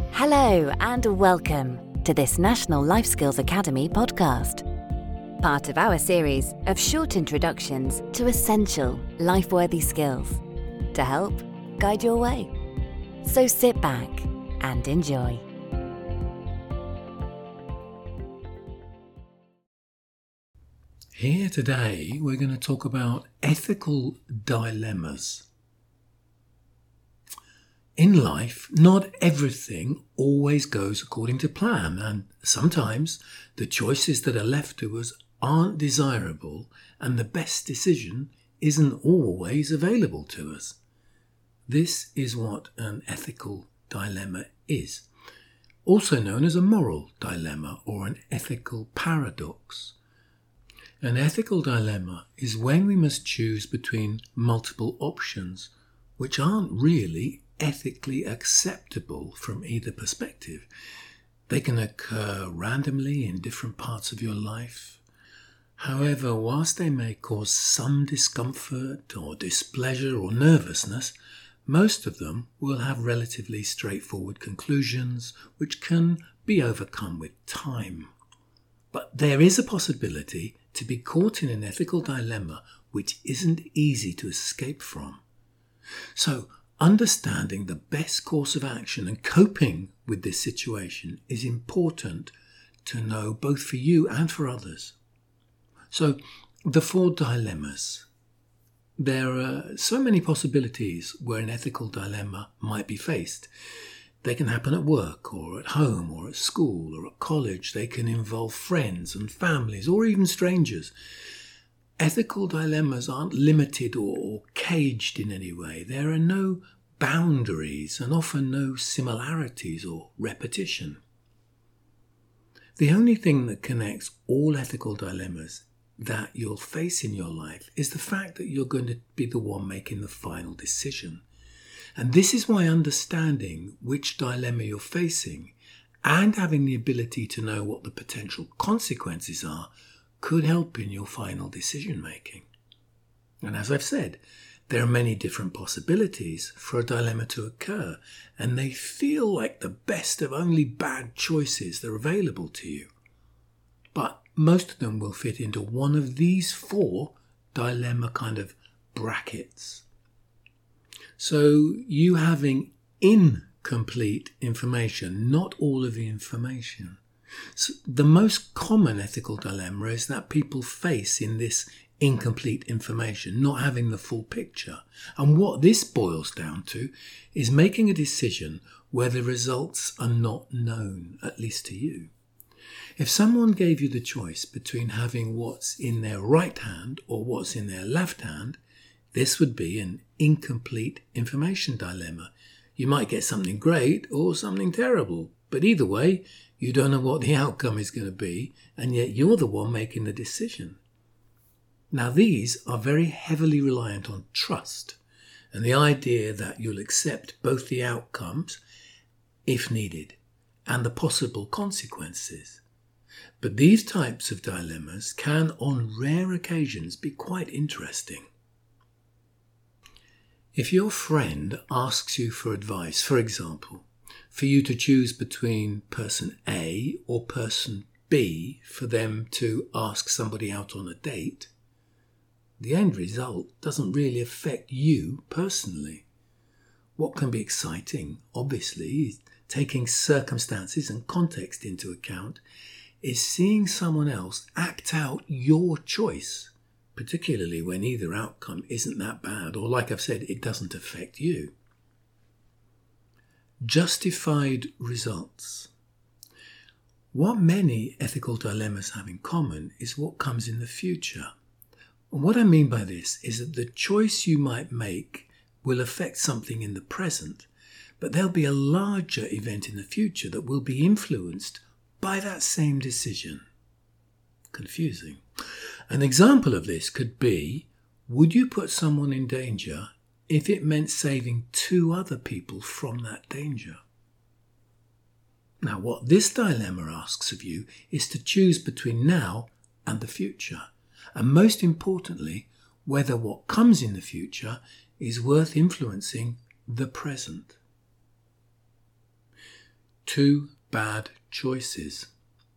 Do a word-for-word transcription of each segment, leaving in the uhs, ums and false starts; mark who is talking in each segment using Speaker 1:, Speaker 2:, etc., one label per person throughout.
Speaker 1: Hello and welcome to this National Life Skills Academy podcast, part of our series of short introductions to essential life-worthy skills to help guide your way. So sit back and enjoy.
Speaker 2: Here today we're going to talk about ethical dilemmas. In life, not everything always goes according to plan, and sometimes the choices that are left to us aren't desirable and the best decision isn't always available to us. This is what an ethical dilemma is, also known as a moral dilemma or an ethical paradox. An ethical dilemma is when we must choose between multiple options which aren't really ethically acceptable from either perspective. They can occur randomly in different parts of your life. However, whilst they may cause some discomfort or displeasure or nervousness, most of them will have relatively straightforward conclusions which can be overcome with time. But there is a possibility to be caught in an ethical dilemma which isn't easy to escape from. So, understanding the best course of action and coping with this situation is important to know both for you and for others. So, the four dilemmas. There are so many possibilities where an ethical dilemma might be faced. They can happen at work or at home or at school or at college. They can involve friends and families or even strangers. Ethical dilemmas aren't limited or caged in any way. There are no boundaries and often no similarities or repetition. The only thing that connects all ethical dilemmas that you'll face in your life is the fact that you're going to be the one making the final decision. And this is why understanding which dilemma you're facing and having the ability to know what the potential consequences are could help in your final decision making. And as I've said, there are many different possibilities for a dilemma to occur, and they feel like the best of only bad choices that are available to you. But most of them will fit into one of these four dilemma kind of brackets. So you having incomplete information, not all of the information. So the most common ethical dilemma is that people face in this incomplete information, not having the full picture. And what this boils down to is making a decision where the results are not known, at least to you. If someone gave you the choice between having what's in their right hand or what's in their left hand, this would be an incomplete information dilemma. You might get something great or something terrible, but either way, you don't know what the outcome is going to be, and yet you're the one making the decision. Now, these are very heavily reliant on trust and the idea that you'll accept both the outcomes, if needed, and the possible consequences. But these types of dilemmas can, on rare occasions, be quite interesting. If your friend asks you for advice, for example, for you to choose between person A or person B for them to ask somebody out on a date, the end result doesn't really affect you personally. What can be exciting, obviously, is taking circumstances and context into account, is seeing someone else act out your choice, particularly when either outcome isn't that bad or, like I've said, it doesn't affect you. Justified results. What many ethical dilemmas have in common is what comes in the future. And what I mean by this is that the choice you might make will affect something in the present, but there'll be a larger event in the future that will be influenced by that same decision. Confusing. An example of this could be, would you put someone in danger if it meant saving two other people from that danger? Now, what this dilemma asks of you is to choose between now and the future, and most importantly, whether what comes in the future is worth influencing the present. two bad choices.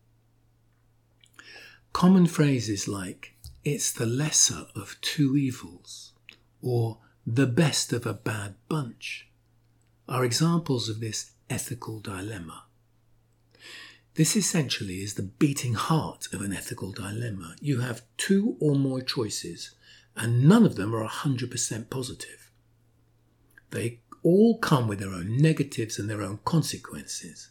Speaker 2: Common phrases like, it's the lesser of two evils, or the best of a bad bunch, are examples of this ethical dilemma. This essentially is the beating heart of an ethical dilemma. You have two or more choices, and none of them are one hundred percent positive. They all come with their own negatives and their own consequences.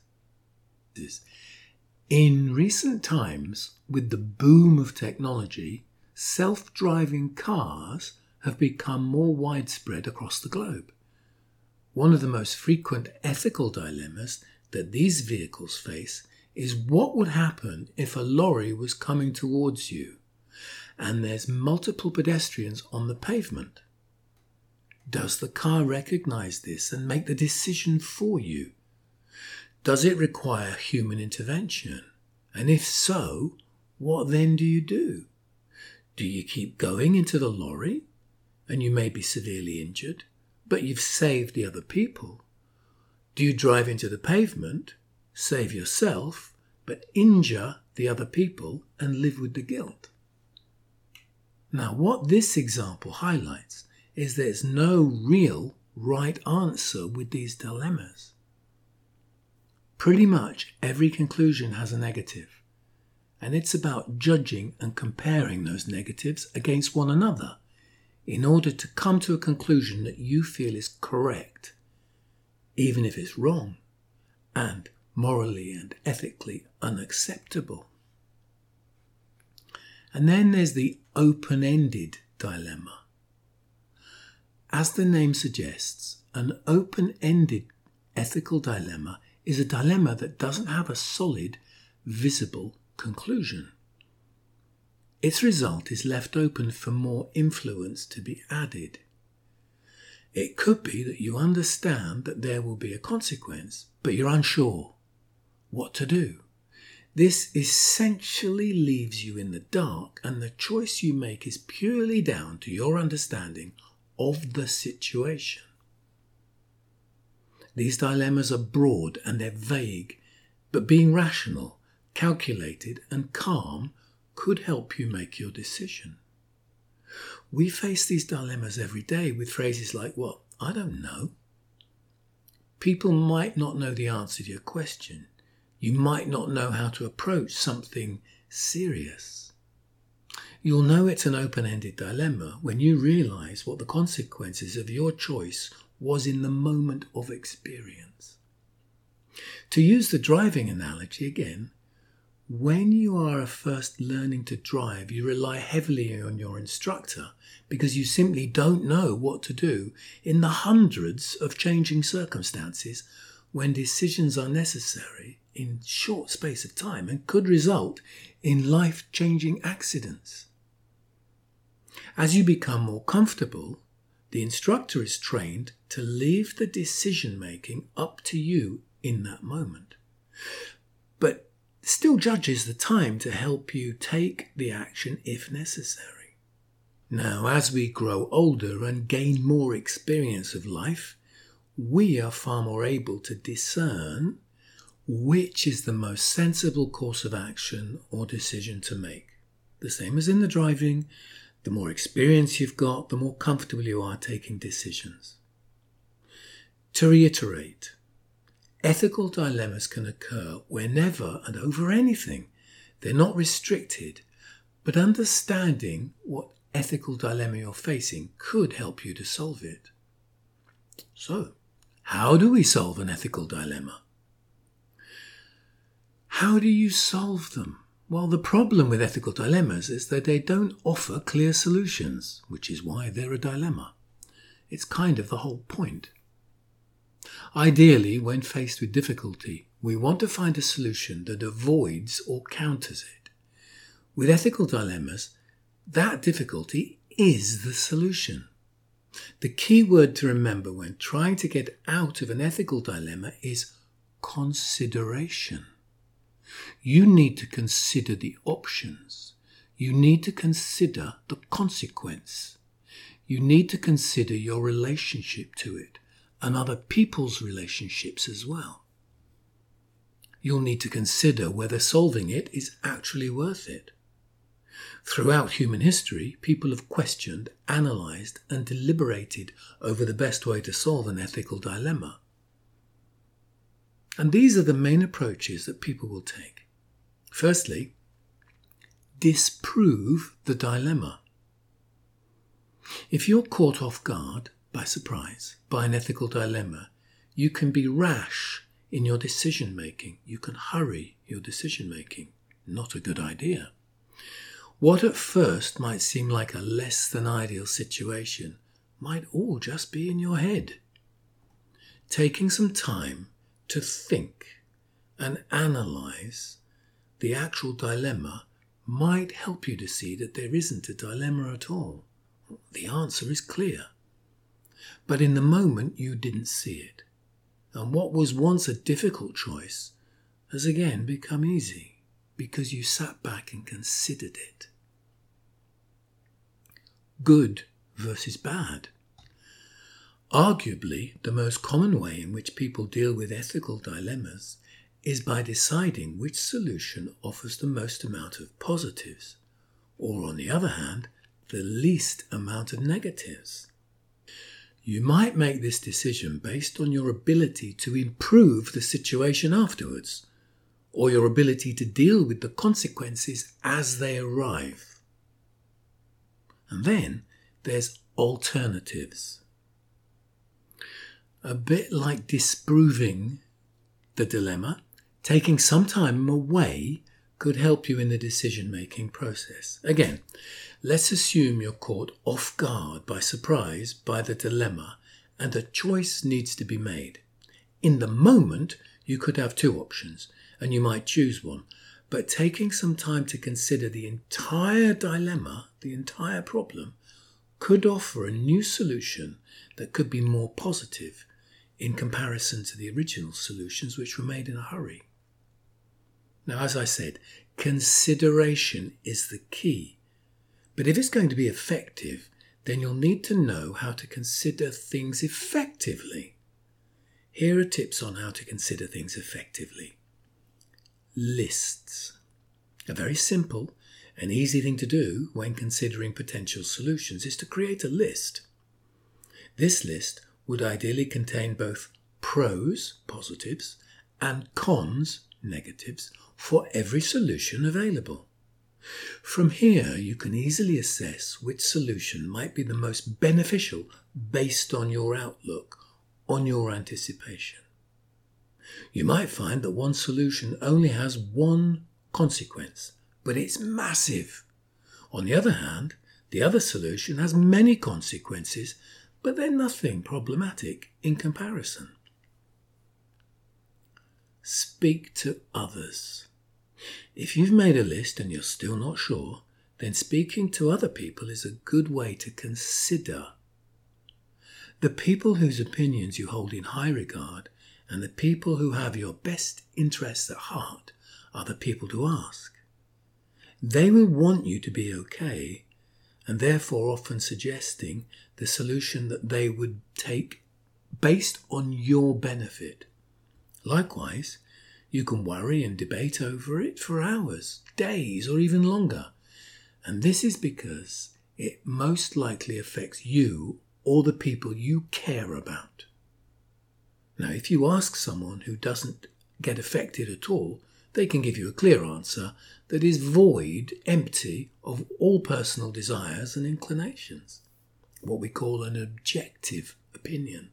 Speaker 2: In recent times, with the boom of technology, self-driving cars have become more widespread across the globe. One of the most frequent ethical dilemmas that these vehicles face is what would happen if a lorry was coming towards you and there's multiple pedestrians on the pavement. Does the car recognize this and make the decision for you? Does it require human intervention? And if so, what then do you do? Do you keep going into the lorry and you may be severely injured, but you've saved the other people? Do you drive into the pavement, save yourself, but injure the other people and live with the guilt? Now, what this example highlights is there's no real right answer with these dilemmas. Pretty much every conclusion has a negative, and it's about judging and comparing those negatives against one another in order to come to a conclusion that you feel is correct, even if it's wrong and morally and ethically unacceptable. And then there's the open-ended dilemma. As the name suggests, an open-ended ethical dilemma is a dilemma that doesn't have a solid, visible conclusion. Its result is left open for more influence to be added. It could be that you understand that there will be a consequence, but you're unsure what to do. This essentially leaves you in the dark, and the choice you make is purely down to your understanding of the situation. These dilemmas are broad and they're vague, but being rational, calculated and calm could help you make your decision. We face these dilemmas every day with phrases like, well, I don't know. People might not know the answer to your question. You might not know how to approach something serious. You'll know it's an open-ended dilemma when you realise what the consequences of your choice was in the moment of experience. To use the driving analogy again, when you are first learning to drive, you rely heavily on your instructor because you simply don't know what to do in the hundreds of changing circumstances when decisions are necessary in short space of time and could result in life-changing accidents. As you become more comfortable, the instructor is trained to leave the decision-making up to you in that moment, but still judges the time to help you take the action if necessary. Now, as we grow older and gain more experience of life, we are far more able to discern which is the most sensible course of action or decision to make. The same as in the driving, the more experience you've got, the more comfortable you are taking decisions. To reiterate, ethical dilemmas can occur whenever and over anything. They're not restricted, but understanding what ethical dilemma you're facing could help you to solve it. So, how do we solve an ethical dilemma? How do you solve them? Well, the problem with ethical dilemmas is that they don't offer clear solutions, which is why they're a dilemma. It's kind of the whole point. Ideally, when faced with difficulty, we want to find a solution that avoids or counters it. With ethical dilemmas, that difficulty is the solution. The key word to remember when trying to get out of an ethical dilemma is consideration. You need to consider the options. You need to consider the consequence. You need to consider your relationship to it and other people's relationships as well. you'll need to consider whether solving it is actually worth it. Throughout human history, people have questioned, analysed, and deliberated over the best way to solve an ethical dilemma. And these are the main approaches that people will take. Firstly, disprove the dilemma. If you're caught off guard, by surprise, by an ethical dilemma, you can be rash in your decision making. You can hurry your decision making. Not a good idea. What at first might seem like a less than ideal situation might all just be in your head. Taking some time to think and analyse the actual dilemma might help you to see that there isn't a dilemma at all. The answer is clear. But in the moment you didn't see it. And what was once a difficult choice has again become easy because you sat back and considered it. Good versus bad. Arguably, the most common way in which people deal with ethical dilemmas is by deciding which solution offers the most amount of positives, or on the other hand, the least amount of negatives. You might make this decision based on your ability to improve the situation afterwards, or your ability to deal with the consequences as they arrive. And then there's alternatives. A bit like disproving the dilemma, taking some time away could help you in the decision-making process. Again, let's assume you're caught off guard, by surprise, by the dilemma, and a choice needs to be made. In the moment, you could have two options, and you might choose one. But taking some time to consider the entire dilemma, the entire problem, could offer a new solution that could be more positive in comparison to the original solutions which were made in a hurry. Now, as I said, consideration is the key. But if it's going to be effective, then you'll need to know how to consider things effectively. Here are tips on how to consider things effectively. Lists. A very simple and easy thing to do when considering potential solutions is to create a list. This list would ideally contain both pros, positives, and cons, negatives, for every solution available. From here, you can easily assess which solution might be the most beneficial based on your outlook, on your anticipation. You might find that one solution only has one consequence, but it's massive. On the other hand, the other solution has many consequences, but they're nothing problematic in comparison. Speak to others. If you've made a list and you're still not sure, then speaking to other people is a good way to consider. The people whose opinions you hold in high regard and the people who have your best interests at heart are the people to ask. They will want you to be okay, and therefore often suggesting the solution that they would take based on your benefit. Likewise, you can worry and debate over it for hours, days, or even longer. And this is because it most likely affects you or the people you care about. Now, if you ask someone who doesn't get affected at all, they can give you a clear answer that is void, empty of all personal desires and inclinations, what we call an objective opinion.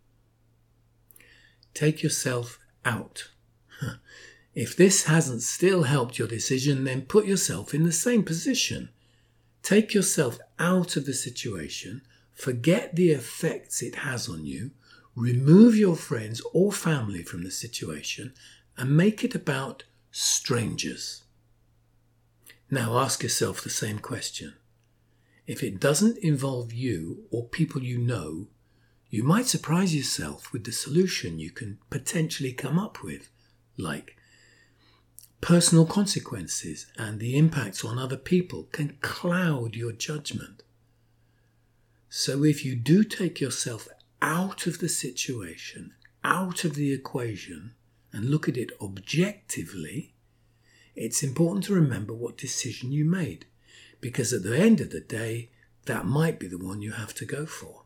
Speaker 2: Take yourself out. If this hasn't still helped your decision, then put yourself in the same position. Take yourself out of the situation, forget the effects it has on you, remove your friends or family from the situation, and make it about strangers. Now ask yourself the same question. If it doesn't involve you or people you know, you might surprise yourself with the solution you can potentially come up with, like personal consequences and the impacts on other people can cloud your judgment. So if you do take yourself out of the situation, out of the equation, and look at it objectively, it's important to remember what decision you made, because at the end of the day, that might be the one you have to go for.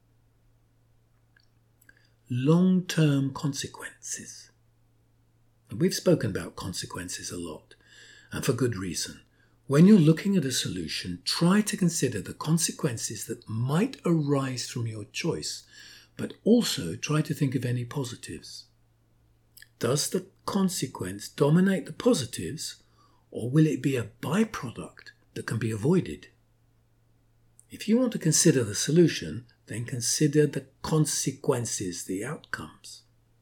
Speaker 2: Long-term consequences. And we've spoken about consequences a lot, and for good reason. When you're looking at a solution, try to consider the consequences that might arise from your choice, but also try to think of any positives. Does the consequence dominate the positives, or will it be a byproduct that can be avoided? If you want to consider the solution, then consider the consequences, the outcomes.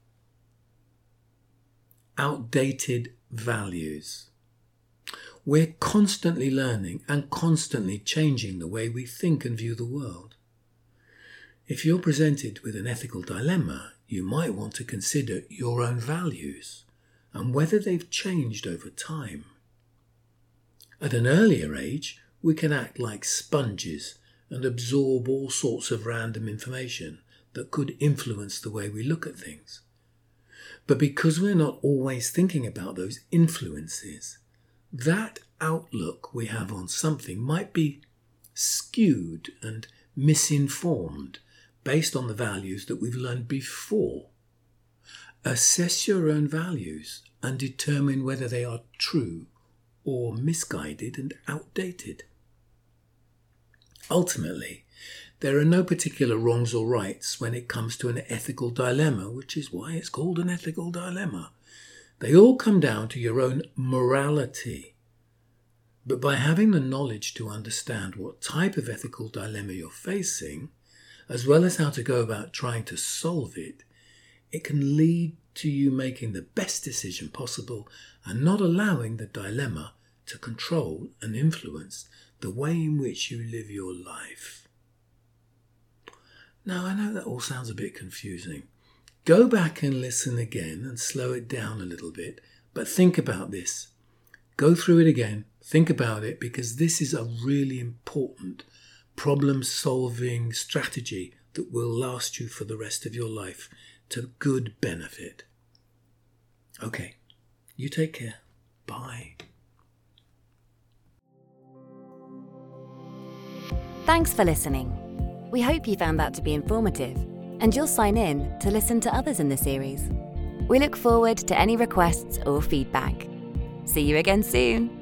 Speaker 2: Outdated values. We're constantly learning and constantly changing the way we think and view the world. If you're presented with an ethical dilemma, you might want to consider your own values and whether they've changed over time. At an earlier age, we can act like sponges and absorb all sorts of random information that could influence the way we look at things. But because we're not always thinking about those influences, that outlook we have on something might be skewed and misinformed based on the values that we've learned before. Assess your own values and determine whether they are true or misguided and outdated. Ultimately, there are no particular wrongs or rights when it comes to an ethical dilemma, which is why it's called an ethical dilemma. They all come down to your own morality. But by having the knowledge to understand what type of ethical dilemma you're facing, as well as how to go about trying to solve it, it can lead to you making the best decision possible and not allowing the dilemma to control and influence the way in which you live your life. Now, I know that all sounds a bit confusing. Go back and listen again and slow it down a little bit, but think about this. Go through it again, think about it, because this is a really important problem-solving strategy that will last you for the rest of your life to good benefit. Okay, you take care. Bye.
Speaker 1: Thanks for listening. We hope you found that to be informative, and you'll sign in to listen to others in the series. We look forward to any requests or feedback. See you again soon.